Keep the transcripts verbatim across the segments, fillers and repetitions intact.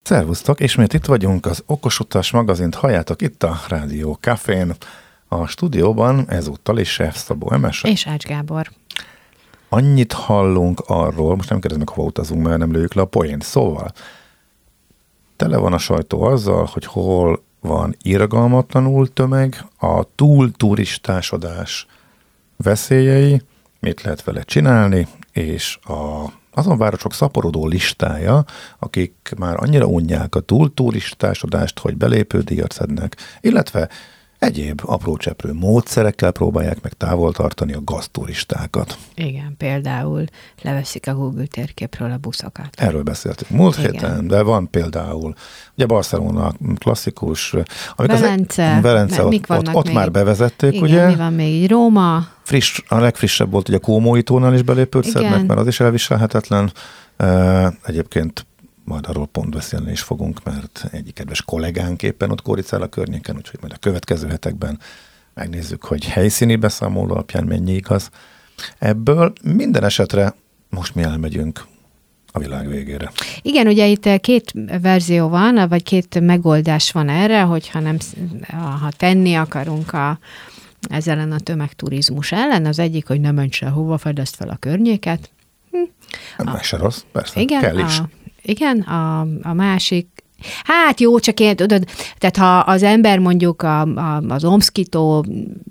Szervusztok, ismét itt vagyunk, az Okosutas magazint halljátok itt a Rádió Cafén. A stúdióban ezúttal is Sef Szabó Emes. És Ács Gábor. Annyit hallunk arról, most nem kérdezem meg, hova utazunk, mert nem lőjük le a poént. Szóval, tele van a sajtó azzal, hogy hol van irgalmatlanul tömeg, a túl turistásodás veszélyei, mit lehet vele csinálni, és a azon városok szaporodó listája, akik már annyira unják a túl turistásodást, hogy belépődíjat szednek, illetve egyéb apró cseprő módszerekkel próbálják meg távol tartani a gazturistákat. Igen, például leveszik a Google térképről a buszokat. Erről beszéltük múlt Igen. héten, de van például, ugye Barcelona klasszikus, Velence, az, Velence mik ott, ott, ott még? már bevezették, Igen, ugye? mi van még? Róma. Friss, a legfrissebb volt, ugye a Kómói tónál is belépőt Igen. szednek, mert az is elviselhetetlen. Uh, egyébként majd arról pont beszélni is fogunk, mert egyik kedves kollégánk éppen ott kóricál a környéken, úgyhogy majd a következő hetekben megnézzük, hogy helyszíni beszámoló alapján mennyi igaz. Ebből minden esetre most mi elmegyünk a világ végére. Igen, ugye itt két verzió van, vagy két megoldás van erre, hogyha nem, ha tenni akarunk a ezzel ellen a tömegturizmus ellen, az egyik, hogy ne menj sehova, fedezd fel a környéket. Hm. Nem se rossz, persze, igen, kell is. A, igen, a, a másik, hát jó, csak én, tudod, tehát ha az ember mondjuk a, a, az Omszkitó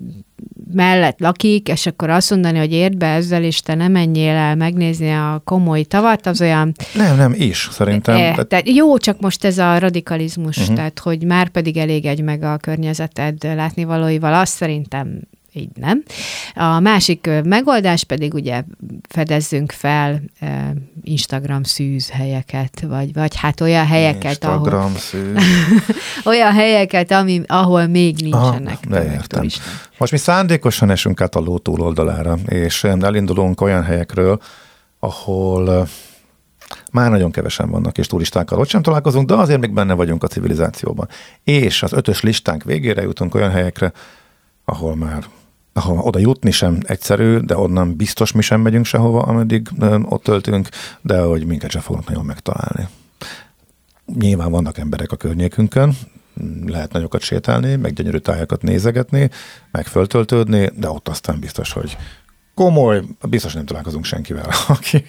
mellett lakik, és akkor azt mondani, hogy érd be ezzel, és te nem menjél el megnézni a komoly tavat, az olyan... Nem, nem, is, szerintem. E, tehát... tehát jó, csak most ez a radikalizmus, uh-huh. tehát hogy már pedig elégedj meg a környezeted látnivalóival, azt szerintem így nem. A másik megoldás pedig ugye fedezzünk fel e, Instagram szűz helyeket, vagy, vagy hát olyan helyeket, Instagram ahol... szűz. olyan helyeket, ami, ahol még nincsenek turisták. Most mi szándékosan esünk át a ló túloldalára, és elindulunk olyan helyekről, ahol már nagyon kevesen vannak, és turistákkal ott sem találkozunk, de azért még benne vagyunk a civilizációban. És az ötös listánk végére jutunk olyan helyekre, ahol már ahol oda jutni sem egyszerű, de onnan biztos mi sem megyünk sehova, ameddig ott töltünk, de hogy minket sem fognak nagyon megtalálni. Nyilván vannak emberek a környékünkön, lehet nagyokat sétálni, meg gyönyörű tájakat nézegetni, meg föltöltődni, de ott aztán biztos, hogy komoly, biztos nem találkozunk senkivel, aki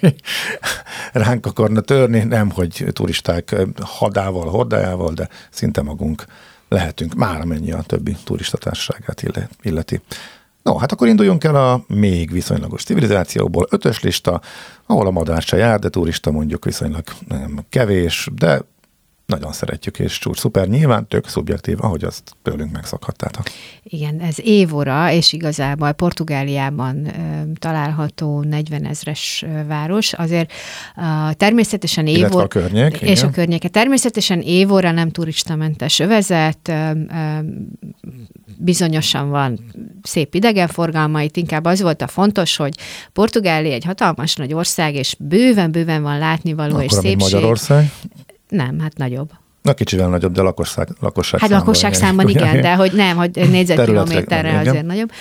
ránk akarna törni, nem, hogy turisták hadával, hordájával, de szinte magunk lehetünk, már amennyi a többi turistatársaságát illeti. No, hát akkor induljunk el a még viszonylagos civilizációból. Ötös lista, ahol a madár se jár, de turista mondjuk viszonylag nem kevés, de nagyon szeretjük, és csúcs szuper, nyilván tök szubjektív, ahogy azt tőlünk megszakadtátok. Igen, ez évora, és igazából Portugáliában ö, található negyvenezres város, azért ö, természetesen évora... Illetve a környék. És igen. a környéke. Természetesen évora nem turistamentes övezet, ö, ö, bizonyosan van szép idegenforgalma, itt inkább az volt a fontos, hogy Portugália egy hatalmas nagy ország, és bőven-bőven van látnivaló akkor, és szépség. Magyarország? Nem, hát nagyobb. Na kicsivel nagyobb, de lakosság, lakosság Hát számban. lakosság számban igen, igen, de hogy nem, hogy négyzetkilométerre azért igen. nagyobb.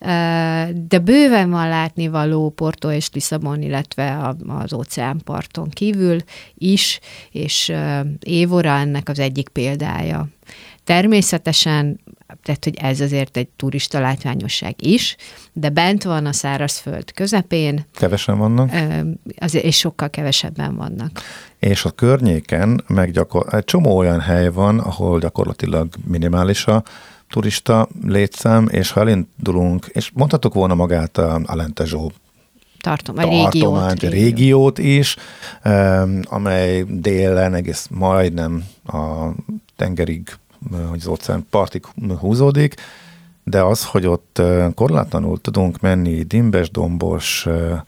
De bőven van látnivaló Porto és Lisszabon, illetve az óceánparton kívül is, és Évora ennek az egyik példája. Természetesen, tehát, hogy ez azért egy turista látványosság is, de bent van a szárazföld közepén. Kevesen vannak. Azért, és sokkal kevesebben vannak. És a környéken meg gyakor- egy csomó olyan hely van, ahol gyakorlatilag minimális a turista létszám, és ha elindulunk, és mondhatok volna magát a Alentejo Tartom, vagy régiót, régiót is, amely délen egész majdnem a tengerig, hogy az óceán partig húzódik, de az, hogy ott korlátlanul tudunk menni dimbes, dombos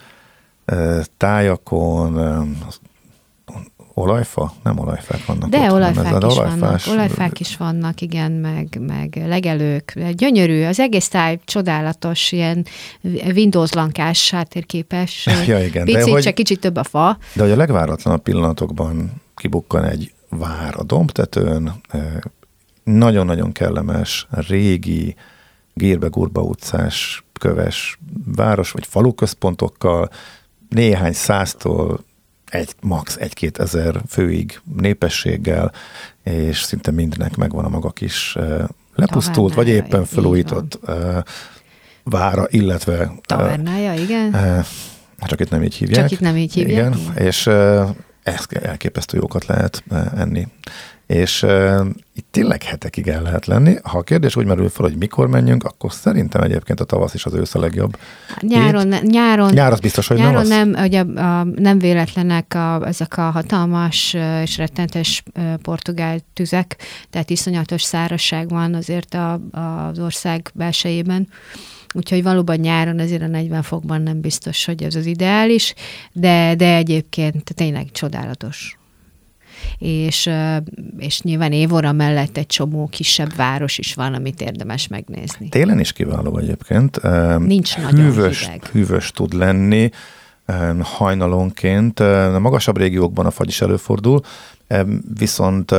tájakon, olajfa? Nem olajfák vannak. De ott, olajfák nem, is olajfás... vannak. Olajfák is vannak, igen, meg, meg legelők. Gyönyörű, az egész táj csodálatos, ilyen Windows-lankás, háttérképes. Ja, igen. Picit, de csak hogy, kicsit több a fa. De hogy a legváratlanabb pillanatokban kibukkan egy vár a dombtetőn, nagyon-nagyon kellemes, régi, gírbe-gurba utcás, köves város vagy faluközpontokkal, néhány száztól egy, max. egy-két ezer főig népességgel, és szinte mindennek megvan a maga kis lepusztult, vagy éppen felújított vára, illetve... Tavernája, igen. Csak itt nem így hívják. Csak itt nem így hívják. Igen, igen. És ezt elképesztő jókat lehet enni. És uh, itt tényleg hetekig el lehet lenni. Ha a kérdés úgy merül fel, hogy mikor menjünk, akkor szerintem egyébként a tavasz és az ősz a legjobb. Nyáron, ne, nyáron, nyár az biztos, hogy nyáron nem nem, hogy a, a, nem véletlenek a, ezek a hatalmas és rettentes portugál tüzek, tehát iszonyatos szárazság van azért a, a, az ország belsejében. Úgyhogy valóban nyáron azért a negyven fokban nem biztos, hogy ez az ideális, de, de egyébként tényleg csodálatos. És, és nyilván Évora mellett egy csomó kisebb város is van, amit érdemes megnézni. Télen is kiváló egyébként. Nincs nagyon hűvös, hideg. Hűvös tud lenni hajnalonként. A magasabb régiókban a fagy is előfordul, viszont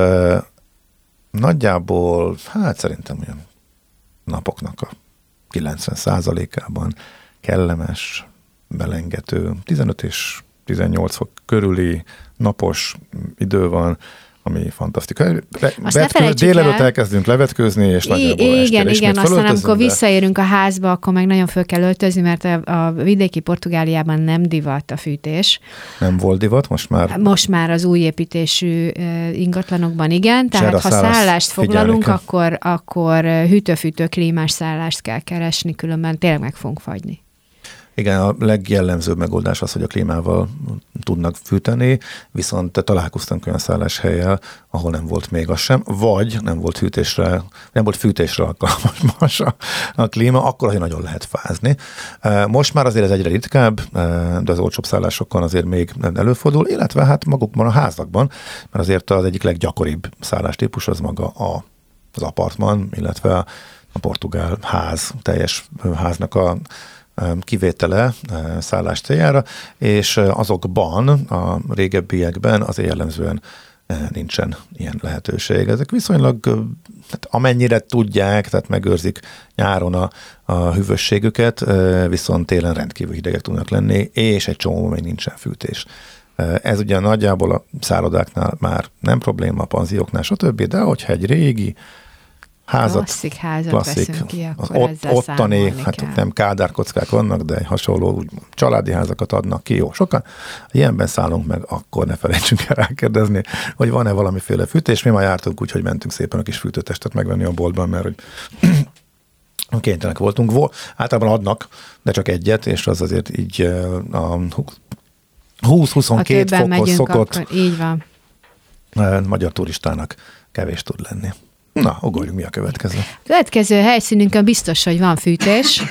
nagyjából, hát szerintem olyan napoknak a kilencven százalékában kellemes, belengető, tizenöt és tizennyolc fok körüli napos idő van, ami fantasztikus. Délelőtt elkezdünk levetkőzni, és nagyjából igen, estére igen, aztán amikor de... visszaérünk a házba, akkor meg nagyon föl kell öltözni, mert a, a vidéki Portugáliában nem divat a fűtés. Nem volt divat, most már? Most már az új építésű ingatlanokban igen, tehát ha szállást foglalunk, akkor, akkor hűtő-fűtő klímás szállást kell keresni, különben tényleg meg fogunk fagyni. Igen, a legjellemzőbb megoldás az, hogy a klímával tudnak fűteni, viszont találkoztunk olyan szálláshelyel, ahol nem volt még az sem, vagy nem volt hűtésre, nem volt fűtésre alkalmas a, a klíma, akkor azért nagyon lehet fázni. Most már azért ez egyre ritkább, de az olcsóbb szállásokon azért még előfordul, illetve hát magukban a házakban, mert azért az egyik leggyakoribb szállástípus az maga a, az apartman, illetve a portugál ház, teljes háznak a kivétele szállás céljára, és azokban, a régebbiekben azért jellemzően nincsen ilyen lehetőség. Ezek viszonylag, tehát amennyire tudják, tehát megőrzik nyáron a, a hűvösségüket, viszont télen rendkívül hidegek tudnak lenni, és egy csomó még nincsen fűtés. Ez ugye nagyjából a szállodáknál már nem probléma, a panzióknál, stb., de hogyha egy régi házat, klasszik házat klasszik, veszünk ki, akkor ott, ezzel ottani, hát kell. nem kádárkockák vannak, de hasonló úgy, családi házakat adnak ki, jó sokan. Ha ilyenben szállunk meg, akkor ne felejtsünk el rákérdezni, hogy van-e valamiféle fűtés. Mi már jártunk úgy, hogy mentünk szépen a kis fűtőtestet megvenni a boltban, mert hogy kénytelenek voltunk. Vol, általában adnak, de csak egyet, és az azért így a húsz-huszonkettő fokhoz szokott akkor, így van. magyar turistának kevés tud lenni. Na, ugorjunk, mi a következő? A következő helyszínünkön biztos, hogy van fűtés.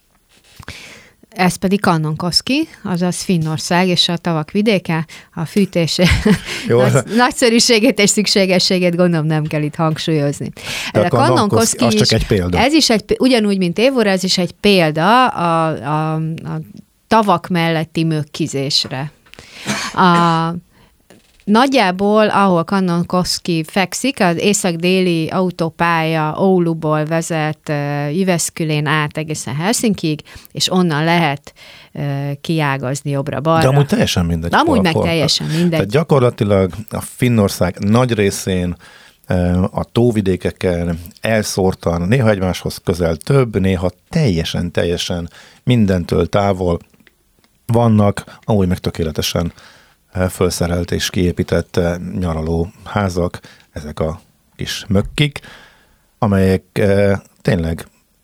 Ez pedig Kannonkoski, azaz Finnország és a tavak vidéke. A fűtés nagy, nagyszerűségét és szükségességét gondolom nem kell itt hangsúlyozni. De a Kannonkoski az csak egy példa. Ez is egy, ugyanúgy, mint Évora, ez is egy példa a, a, a tavak melletti mökkizésre. A Nagyjából, ahol Kannonkoski fekszik, az észak-déli autópálya Ouluból vezet uh, Jyväskylän át egészen Helsinkig, és onnan lehet uh, kiágazni jobbra-balra. De amúgy teljesen mindegy. De amúgy hol, meg hol. teljesen mindegy. Tehát gyakorlatilag a Finnország nagy részén a tóvidékeken elszórtan, néha egymáshoz közel több, néha teljesen, teljesen mindentől távol vannak, amúgy meg tökéletesen fölszerelt és kiépített nyaraló házak, ezek a kis mökkik, amelyek e, tényleg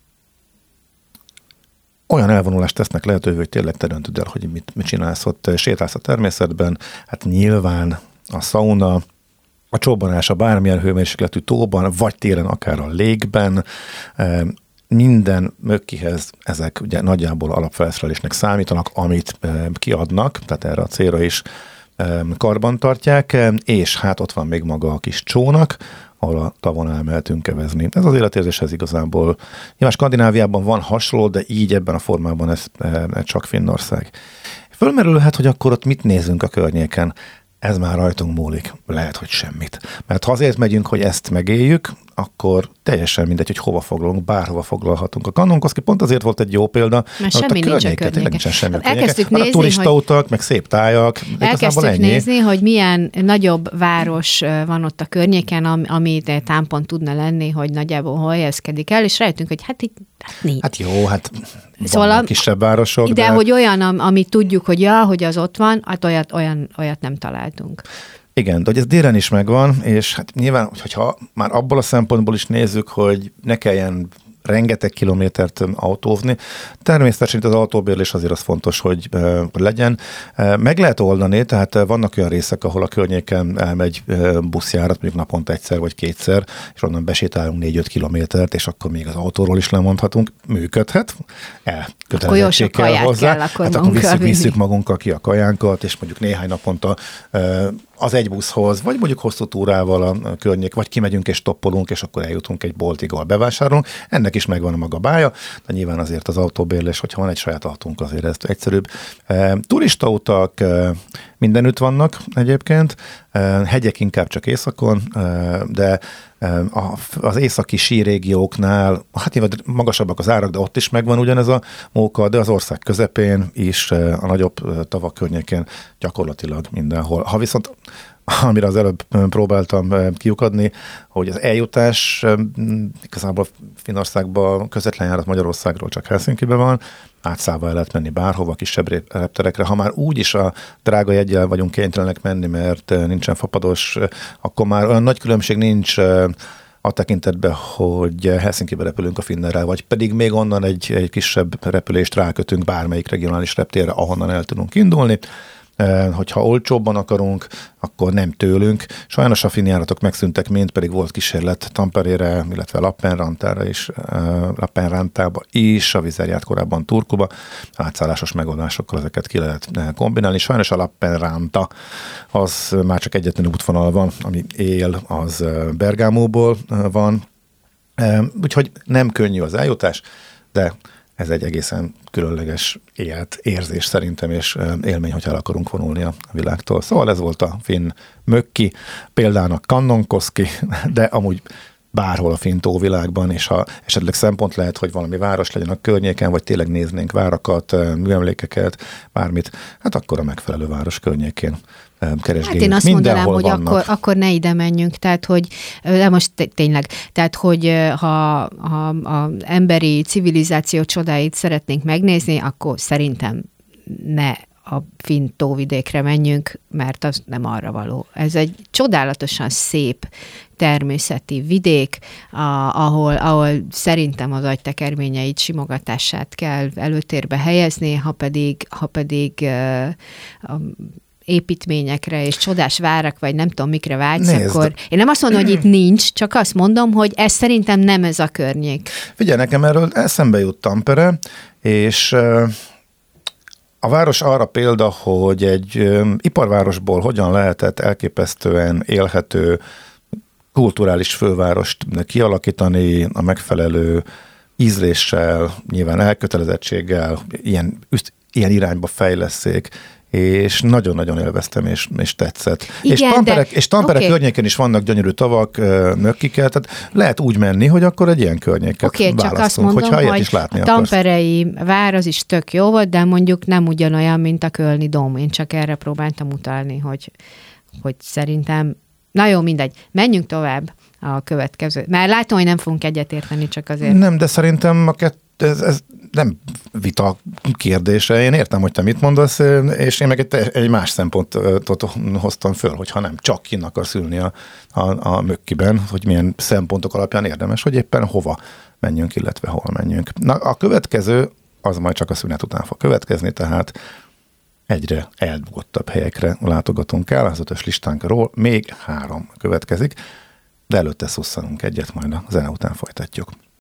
olyan elvonulást tesznek lehetővé, hogy tényleg te döntöd el, hogy mit, mit csinálsz ott, sétálsz a természetben, hát nyilván a szauna, a csobbanás a bármilyen hőmérsékletű tóban, vagy télen akár a légben, e, minden mökkihez ezek ugye nagyjából alapfelszerelésnek számítanak, amit e, kiadnak, tehát erre a célra is e, karban tartják, és hát ott van még maga a kis csónak, ahol a tavon elmehetünk kevezni. Ez az életérzéshez igazából. Nyilván Skandináviában van hasonló, de így ebben a formában ez, ez csak Finnország. Fölmerülhet, hogy akkor ott mit nézünk a környéken. Ez már rajtunk múlik. Lehet, hogy semmit. Mert ha azért megyünk, hogy ezt megéljük, akkor teljesen mindegy, hogy hova foglalunk, bárhova foglalhatunk. A Kannonkoszki pont azért volt egy jó példa, mert semmi a nincs a környéken. Nincsen semmi Elkezdtük nézni, a turistautak, meg szép tájak. Elkezdtük ennyi. nézni, hogy milyen nagyobb város van ott a környéken, ami támpont tudna lenni, hogy nagyjából hol helyezkedik el, és rájöttünk, hogy hát itt hát nincs. Hát jó, hát szóval vannak kisebb városok. De, de hogy olyan, amit tudjuk, hogy ja, hogy az ott van, hát olyat, olyan, olyat nem találtunk. Igen, de hogy ez délen is megvan, és hát nyilván, hogyha már abból a szempontból is nézzük, hogy ne kelljen rengeteg kilométert autózni. Természetesen az autóbérlés azért az fontos, hogy uh, legyen. Uh, meg lehet oldani, tehát uh, vannak olyan részek, ahol a környéken elmegy uh, buszjárat, mondjuk naponta egyszer vagy kétszer, és onnan besétálunk négy-öt kilométert, és akkor még az autóról is lemondhatunk. Működhet. Elkötelezettség kell hozzá. Kell, akkor hát akkor visszük, visszük magunkkal ki a kajánkat, és mondjuk néhány naponta uh, az egy buszhoz, vagy mondjuk hosszú túrával a környék, vagy kimegyünk és stoppolunk, és akkor eljutunk egy boltig, ahol bevásárolunk. Ennek is megvan a maga bája, de nyilván azért az autóbérlés, hogyha van egy saját autónk, azért ez egyszerűbb. E, turistautak e, mindenütt vannak egyébként, e, hegyek inkább csak északon, e, de e, a, az északi sírégióknál, hát nyilván magasabbak az árak, de ott is megvan ugyanez a móka, de az ország közepén is, e, a nagyobb tavak környékén gyakorlatilag mindenhol. Ha viszont amire az előbb próbáltam kiukadni, hogy az eljutás igazából Finnországban közvetlen járat Magyarországról csak Helsinkiben van, átszállva el lehet menni bárhova, kisebb repterekre. Ha már úgy is a drága jeggyel vagyunk kénytelenek menni, mert nincsen fapados, akkor már olyan nagy különbség nincs a tekintetben, hogy Helsinkibe repülünk a Finnairrel, vagy pedig még onnan egy, egy kisebb repülést rákötünk bármelyik regionális reptérre, ahonnan el tudunk indulni. Hogyha olcsóbban akarunk, akkor nem tőlünk. Sajnos a finn járatok megszűntek, mint pedig volt kísérlet Tamperére, illetve Lappenrantára is, Lappenrantába is, a Wizz járt korábban Turkuba. Átszállásos megoldásokkal ezeket ki lehet kombinálni. Sajnos a Lappenranta az már csak egyetlen útvonal van, ami él, az Bergámóból van. Úgyhogy nem könnyű az eljutás, de ez egy egészen különleges élet, érzés szerintem, és élmény, hogyha el akarunk vonulni a világtól. Szóval ez volt a finn mökki, például Kannonkoszki, de amúgy bárhol a finn tóvilágban, és ha esetleg szempont lehet, hogy valami város legyen a környéken, vagy tényleg néznénk várakat, műemlékeket, bármit, hát akkor a megfelelő város környékén keresgéljük. Hát én azt mindenhol mondanám, hogy akkor, akkor ne ide menjünk, tehát hogy, de most tényleg, tehát hogy ha, ha az emberi civilizáció csodáit szeretnénk megnézni, akkor szerintem ne a finn tóvidékre menjünk, mert az nem arra való. Ez egy csodálatosan szép természeti vidék, a, ahol, ahol szerintem az agytekerményeit, simogatását kell előtérbe helyezni, ha pedig, ha pedig uh, a építményekre és csodás várak, vagy nem tudom, mikre vágysz, Nézd. akkor én nem azt mondom, hogy itt nincs, csak azt mondom, hogy ez szerintem nem ez a környék. Figyelj, nekem erről eszembe jut Tampere, és uh, a város arra példa, hogy egy uh, iparvárosból hogyan lehetett elképesztően élhető kulturális fővárost kialakítani a megfelelő ízléssel, nyilván elkötelezettséggel, ilyen, ilyen irányba fejlesszék, és nagyon-nagyon élveztem, és, és tetszett. Igen, és Tampere, de, és Tampere okay. környéken is vannak gyönyörű tavak, mökkikkel, tehát lehet úgy menni, hogy akkor egy ilyen környéket okay, választunk, csak azt mondom, hogyha ilyet is látni a tamperei akarsz. Vár az is tök jó volt, de mondjuk nem ugyanolyan, mint a kölni dóm. Én csak erre próbáltam utalni, hogy, hogy szerintem, na jó, mindegy, menjünk tovább a következő. Már látom, hogy nem fogunk egyetérteni, csak azért. Nem, de szerintem a kett, ez, ez nem vita kérdése. Én értem, hogy te mit mondasz, és én meg egy, egy más szempontot hoztam föl, hogyha nem csak kinn akarsz ülni a, a, a mökkiben, hogy milyen szempontok alapján érdemes, hogy éppen hova menjünk, illetve hol menjünk. Na, a következő, az majd csak a szünet után fog következni, tehát egyre eldugottabb helyekre látogatunk el, az ötös listánkról még három következik, de előtte szusszanunk egyet, majd a zene után folytatjuk.